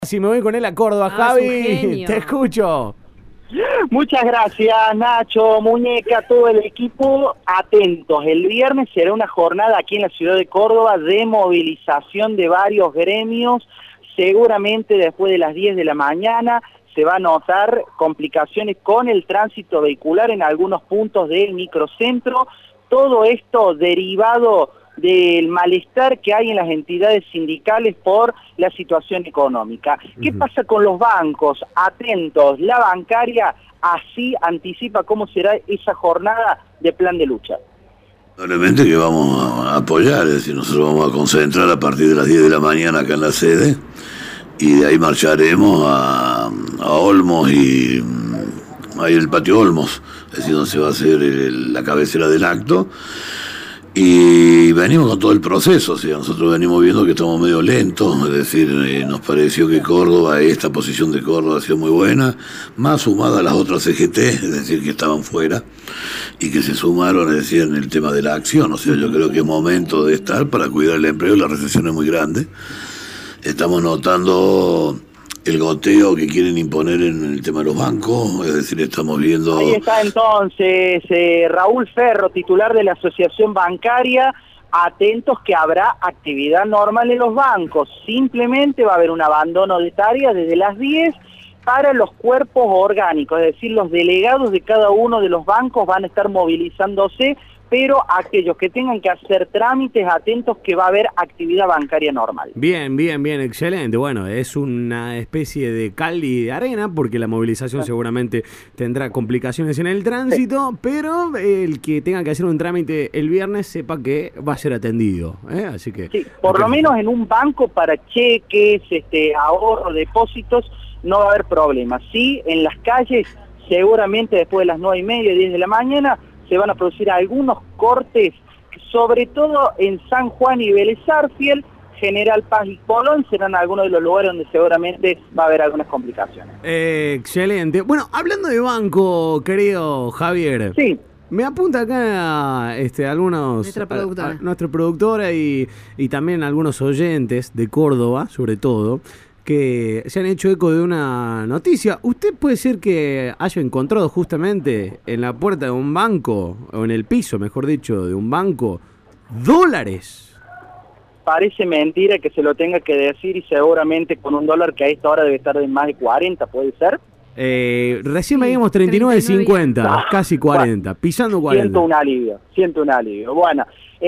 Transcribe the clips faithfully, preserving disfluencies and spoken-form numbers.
Si me voy con él a Córdoba, Ah, Javi, te escucho. Muchas gracias, Nacho, Muñeca, todo el equipo. Atentos, el viernes será una jornada aquí en la ciudad de Córdoba de movilización de varios gremios. Seguramente después de las diez de la mañana se va a notar complicaciones con el tránsito vehicular en algunos puntos del microcentro. Todo esto derivado del malestar que hay en las entidades sindicales por la situación económica. ¿Qué uh-huh. pasa con los bancos? Atentos, la bancaria así anticipa cómo será esa jornada de plan de lucha. Obviamente que vamos a apoyar, es decir, nosotros vamos a concentrar a partir de las diez de la mañana acá en la sede y de ahí marcharemos a, a Olmos y ahí el patio Olmos, es decir, donde se va a hacer el, la cabecera del acto. Y venimos con todo el proceso, o sea, nosotros venimos viendo que estamos medio lentos, es decir, eh, nos pareció que Córdoba, esta posición de Córdoba ha sido muy buena, más sumada a las otras C G T, es decir, que estaban fuera y que se sumaron, es decir, en el tema de la acción, o sea, yo creo que es momento de estar para cuidar el empleo, la recesión es muy grande, estamos notando el goteo que quieren imponer en el tema de los bancos, es decir, estamos viendo... Ahí está entonces eh, Raúl Ferro, titular de la Asociación Bancaria, atentos que habrá actividad normal en los bancos, simplemente va a haber un abandono de tareas desde las diez para los cuerpos orgánicos, es decir, los delegados de cada uno de los bancos van a estar movilizándose, pero aquellos que tengan que hacer trámites, atentos que va a haber actividad bancaria normal. Bien, bien, bien, excelente. Bueno, es una especie de cal y de arena, porque la movilización sí. seguramente tendrá complicaciones en el tránsito, sí. pero el que tenga que hacer un trámite el viernes sepa que va a ser atendido, ¿eh? Así que... Sí, por lo menos en un banco para cheques, este, ahorro, depósitos, no va a haber problemas. Sí, en las calles, seguramente después de las nueve y media, diez de la mañana, se van a producir algunos cortes, sobre todo en San Juan y Vélez Sarsfield, General Paz y Colón, serán algunos de los lugares donde seguramente va a haber algunas complicaciones. Eh, excelente. Bueno, hablando de banco, querido Javier. Sí. Me apunta acá este, algunos... Nuestra productora. A, a, nuestra productora y, y también algunos oyentes de Córdoba, sobre todo, que se han hecho eco de una noticia. ¿Usted puede ser que haya encontrado justamente en la puerta de un banco, o en el piso, mejor dicho, de un banco, dólares? Parece mentira que se lo tenga que decir y seguramente con un dólar que a esta hora debe estar de más de cuarenta, ¿puede ser? Eh, recién sí, veíamos treinta y nueve cincuenta, no, casi cuarenta, bueno, pisando cuarenta. Siento un alivio, siento un alivio. Bueno,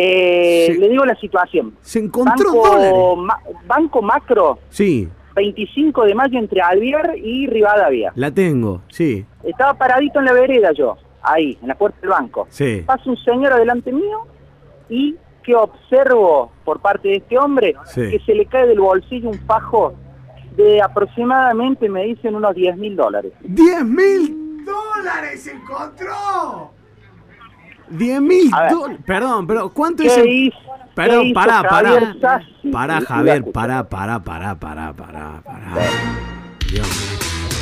eh, se, le digo la situación. Se encontró banco, dólares. Ma, Banco Macro. Sí. veinticinco de mayo entre Alvear y Rivadavia. La tengo, sí. Estaba paradito en la vereda yo, ahí, en la puerta del banco. Sí. Pasa un señor adelante mío y que observo por parte de este hombre sí. que se le cae del bolsillo un fajo de aproximadamente, me dicen, unos diez mil dólares. ¡diez mil dólares encontró! diez mil dólares. Perdón, pero ¿cuánto es? El... Perdón, pará, pará. Pará, Javier, pará, pará, pará, pará, pará, pará. Dios mío.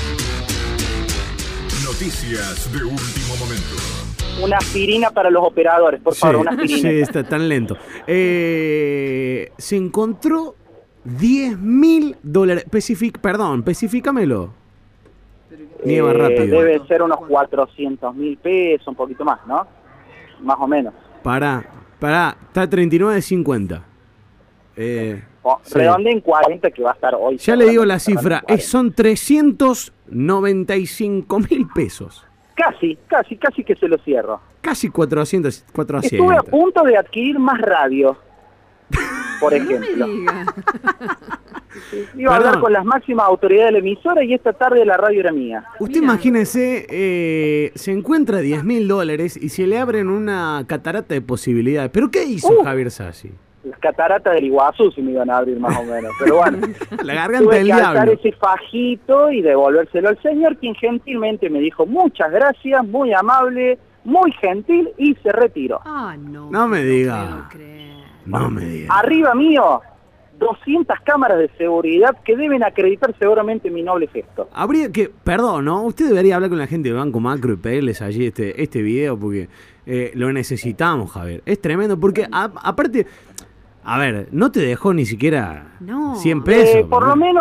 Noticias de último momento. Una aspirina para los operadores, por sí, favor, una aspirina. Sí, está tan lento. Eh, se encontró diez mil dólares. Especific, perdón, específicamelo. Nieva eh, rápido. Debe ser unos cuatrocientos mil pesos, un poquito más, ¿no? Más o menos. Pará, pará, está treinta y nueve cincuenta. Eh, oh, sí. Redonde en cuarenta que va a estar hoy. Ya le digo la cifra, es, son trescientos noventa y cinco mil pesos. Casi, casi, casi que se lo cierro. Casi cuatrocientos, cuatrocientos. Estuve a punto de adquirir más radio, por ejemplo. No me diga. Iba a hablar con las máximas autoridades de la emisora y esta tarde la radio era mía. Usted Mirá. Imagínese, eh, se encuentra diez mil dólares y se le abren una catarata de posibilidades. ¿Pero qué hizo uh, Javier Sassi? Las cataratas del Iguazú se me iban a abrir más o menos, pero bueno. La garganta tuve del que diablo. alzar ese fajito y devolvérselo al señor, quien gentilmente me dijo muchas gracias, muy amable, muy gentil y se retiró. Ah, no. No me diga. No me diga. Arriba mío, doscientas cámaras de seguridad que deben acreditar seguramente mi noble gesto. Habría que, perdón, ¿no? Usted debería hablar con la gente de Banco Macro y pedirles allí este, este video porque eh, lo necesitamos, Javier. Es tremendo porque, a, aparte, a ver, no te dejó ni siquiera no. cien pesos. Eh, por ¿no? lo menos,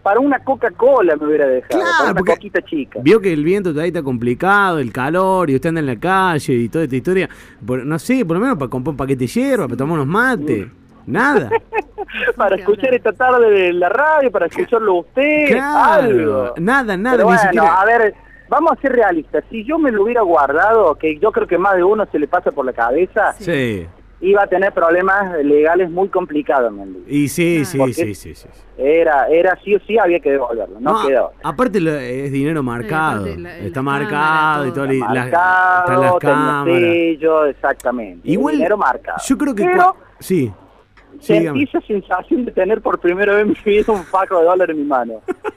para una Coca-Cola me hubiera dejado, Claro, para una porque coquita chica. Vio que el viento todavía está complicado, el calor, y usted anda en la calle y toda esta historia. Por- no sé, por lo menos para comprar un paquete de hierba, para tomar unos mates. Nada. Para escuchar esta tarde de la radio, para escucharlo a usted, Claro. algo. Nada, nada, Pero ni bueno, siquiera. a ver, vamos a ser realistas. Si yo me lo hubiera guardado, que yo creo que más de uno se le pasa por la cabeza, Sí. iba a tener problemas legales muy complicados, Mendy. Y sí, sí, Porque sí, sí, sí. Era, era sí o sí, había que devolverlo, no, No, quedó. aparte lo- es dinero marcado. aparte la- Está las marcado cámaras, y todo. todo. y la- Marcado, están las tenía cámaras. sello, exactamente. Igual, Dinero marcado. yo creo que... Pero cua- Sí. Sí, sentí dígame. esa sensación de tener por primera vez en mi vida un fajo de dólar en mi mano.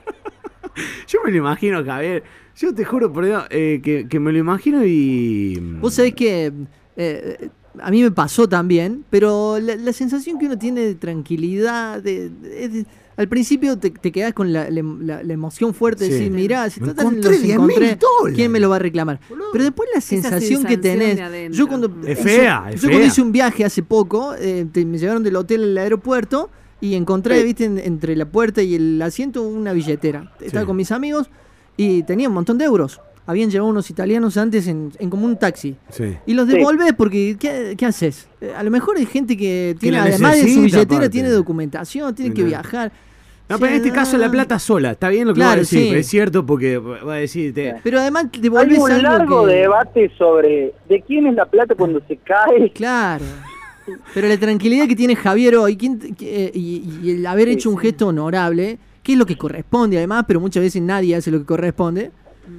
Yo me lo imagino, Javier. Yo te juro por Dios eh, que, que me lo imagino y... Vos sabés que eh, a mí me pasó también, pero la, la sensación que uno tiene de tranquilidad, de, de- de- al principio te, te quedás con la, la- la emoción fuerte de Sí. decir, mirá, si Me total encontré los diez mil encontré, dólares. ¿quién me lo va a reclamar? Pero después la sensación, que sensación tenés, de adentro. yo cuando, Es hice- fea, es yo cuando fea. hice un viaje hace poco, eh, te- me llevaron del hotel al aeropuerto y encontré, Sí. viste, en- entre la puerta y el asiento una billetera. Estaba Sí. con mis amigos y tenía un montón de euros. Habían llevado unos italianos antes en, en como un taxi. Sí. Y los Sí. devolvés porque, ¿qué, qué haces? Eh, A lo mejor hay gente que tiene, la además de su necesita, billetera, aparte. tiene documentación, tiene que No. viajar. No, O pero en sea, este caso la plata sola. Está bien lo que Claro, va a decir, sí. pero es cierto porque va a decir... te- Pero además Hay devolvés un algo largo que... debate sobre de quién es la plata cuando se cae. Claro. Pero la tranquilidad que tiene Javier hoy ¿quién, que- eh, y, y el haber Sí, hecho un sí. gesto honorable, que es lo que corresponde además, pero muchas veces nadie hace lo que corresponde,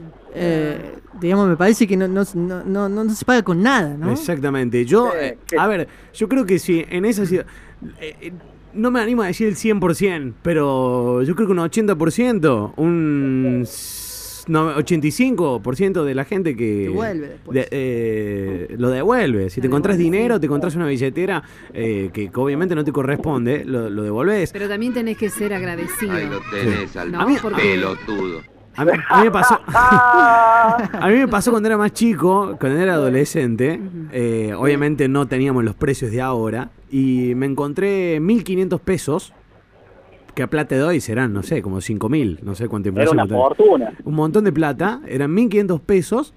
eh, digamos, me parece que no, no, no, no, no se paga con nada, ¿no? Exactamente. Yo, Sí, eh, sí. a ver, yo creo que sí, en esa ciudad... eh, eh, no me animo a decir el cien por ciento, pero yo creo que un ochenta por ciento, un s- no, ochenta y cinco por ciento de la gente que... Devuelve después. de- eh, lo devuelve. Si te Lo encontrás devuelve, dinero, sí. te encontrás una billetera eh, que, que obviamente no te corresponde, lo, lo devolves. Pero también tenés que ser agradecido. Ahí lo tenés al No, A mí- porque pelotudo. A mí, a mí me pasó... Ah, A mí me pasó cuando era más chico, cuando era adolescente, eh, obviamente no teníamos los precios de ahora, y me encontré mil quinientos pesos, que a plata de hoy serán, no sé, como cinco mil, no sé cuánto era inflación. una está. fortuna. Un montón de plata, eran mil quinientos pesos,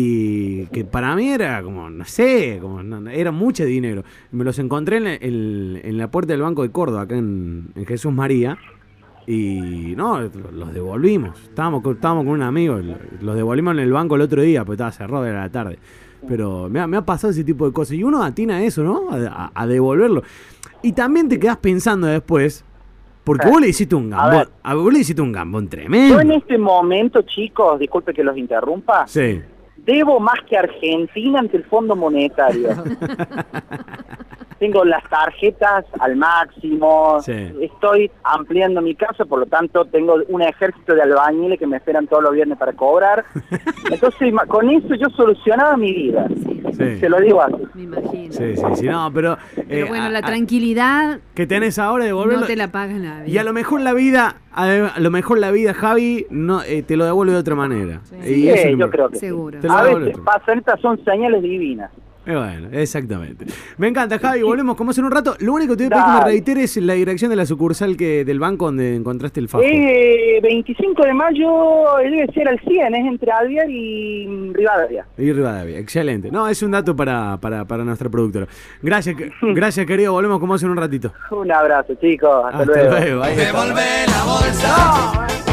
y que para mí era como, no sé, como no- no, era mucho dinero. Me los encontré en la, en- en la puerta del Banco de Córdoba, acá en, en Jesús María. Y no, los devolvimos. Estábamos con, estábamos con un amigo, los devolvimos en el banco el otro día, porque estaba cerrado, era la tarde. Pero me ha, me ha pasado ese tipo de cosas. Y uno atina a eso, ¿no? A, a- a devolverlo. Y también te quedas pensando después, porque vos le hiciste un A gambón. ver. A vos le hiciste un gambón Yo tremendo. en este momento, chicos, disculpe que los interrumpa, Sí. debo más que Argentina ante el Fondo Monetario. Tengo las tarjetas al máximo, Sí. estoy ampliando mi casa, por lo tanto tengo un ejército de albañiles que me esperan todos los viernes para cobrar. Entonces, ma- con eso yo solucionaba mi vida. Sí. Se lo digo así. me imagino. Sí, sí, sí. No, pero. Pero eh, bueno, a- la a- tranquilidad que tenés ahora de devolverlo. no te la paga nadie. Y a lo mejor la vida, a a lo mejor la vida, Javi, no eh, te lo devuelve de otra manera. Sí. Y Sí, eso es lo yo mejor. creo que sí. Seguro. Te lo A devuelve veces otro. pasan, estas son señales divinas. Eh, bueno, exactamente. Me encanta, Javi. Volvemos como hace un rato. Lo único que te voy a pedir que me Dale. reiteres la dirección de la sucursal que del banco donde encontraste el fajo. Eh, veinticinco de mayo eh, debe ser al cien, es entre Alvear y mm, Rivadavia. Y Rivadavia, excelente. No, es un dato para, para, para nuestra productora. Gracias, que- gracias, querido. Volvemos como hace un ratito. Un abrazo, chicos. Hasta, Hasta luego. luego. Ahí está. Devolve la bolsa.